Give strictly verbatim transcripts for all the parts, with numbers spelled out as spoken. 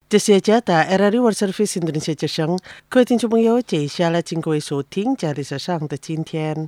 这是加的 R R World Service Indonesia 之声，各位听众朋友，接下来请各位收听在历史上的今天。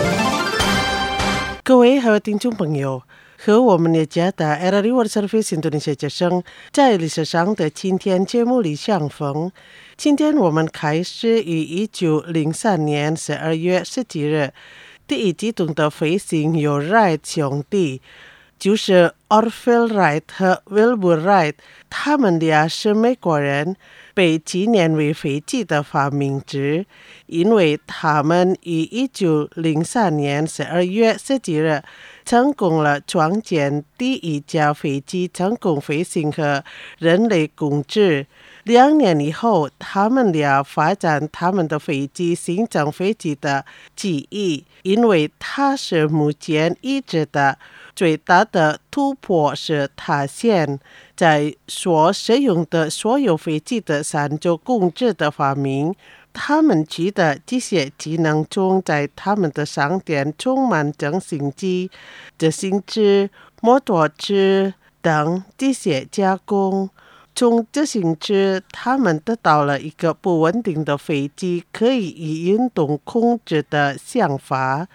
各位还有听众朋友，和我们的加的 R R World Service Indonesia 之声在历史上的今天节目里相逢。今天我们开始于一九零三年十二月十几日，第一机动的飞行由 Wright 兄弟，就是 Orville Wright 和 Wilbur Wright， 他们俩是美国人，被纪念为飞机的发明者，因为他们于一九零三年十二月十几日成功了创建第一架飞机成功飞行和人类共治。两年以后，他们俩发展他们的飞机形成飞机的技艺，因为它是目前已知的最大的突破是它现在所使用的所有飞机的三轴共治的发明。他们取得这些技能中，在他们的商店充满整形机、自行车、摩托车等这些加工。从自行车，他们得到了一个不稳定的飞机可以以运动控制的想法。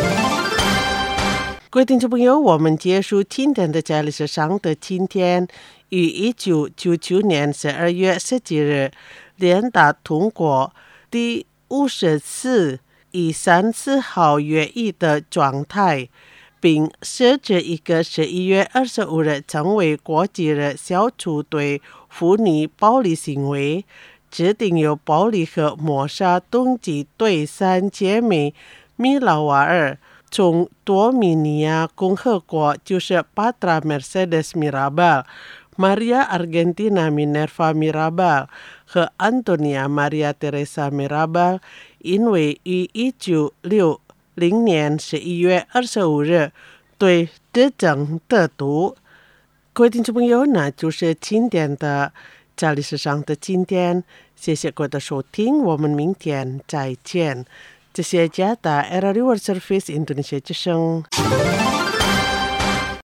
各位听众朋友，我们结束今天的在历史上的今天，于一九九九年十二月十几日联大通过第五十四以三十号决议的状态，并设置一个十一月二十五日成为国际日消除对妇女暴力行为，制定由暴力和谋杀动机对三姐妹米拉瓦尔从多米尼亚共和国，就是 Patra Mercedes Mirabal、Maria Argentina Minerva Mirabal 和 Antonia Maria Teresa Mirabal， 因为于一九六零年十一月二十五日对执政得毒。各位听众朋友，那就是今天的在历史上的今天，谢谢各位的收听，我们明天再见。这是加拿大 R R World Service Indonesia 之声。